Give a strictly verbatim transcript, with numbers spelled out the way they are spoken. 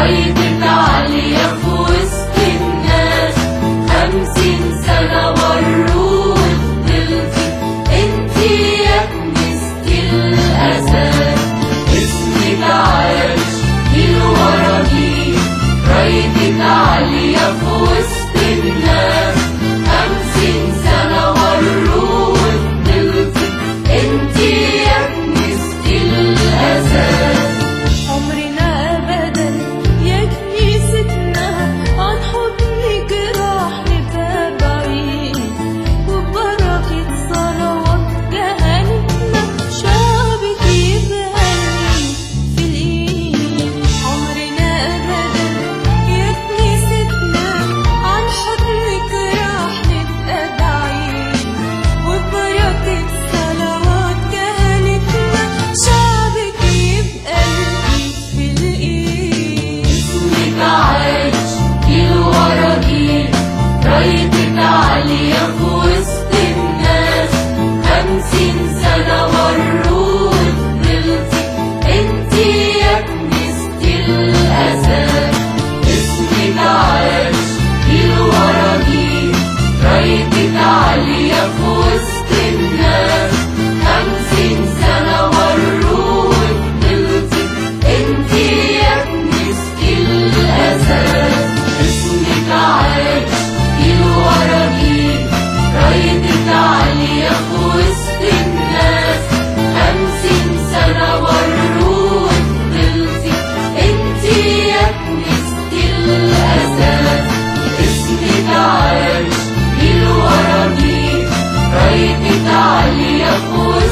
رايتك عالية في وسط الناس، خمسين سنة مروا وفضلتي انتي يا كنيسة الأساس. اسمك عاش جيل ورا جيل، رايتك عالية في وسط الناس، خمسين سنة مروا وفضلتي انتي يا كنيسة الأساس. عمرنا أبدا يا كنيستنا عن حضنك راح نبقى بعيد، وببركة صلوات كهنتنا شعبك يبهني في الإيد. عمرنا أبدا يا كنيستنا عن حضنك راح نبقى بعيد، وببركة صلوات كهنتنا شعبك يبقى في الإيد. اسمك عايش جيل ورا جيل، رايتك عالية في وسط الناس، خمسين سنة مروا وفضلتي انتي يا كنيسة الأساس. اسمك عايش جيل ورا جيل، رايتك عالية في وسط الناس، خمسين سنة مروا وفضلتي انتي يا كنيسة الأساس. اسمك عايش جيل ورا جيل، رايتك عالية في وسط الناس، خمسين سنة مروا وفضلتي انتي يا كنيسة الأساس. اسمك عايش جيل ورا جيل، رايتك عالية في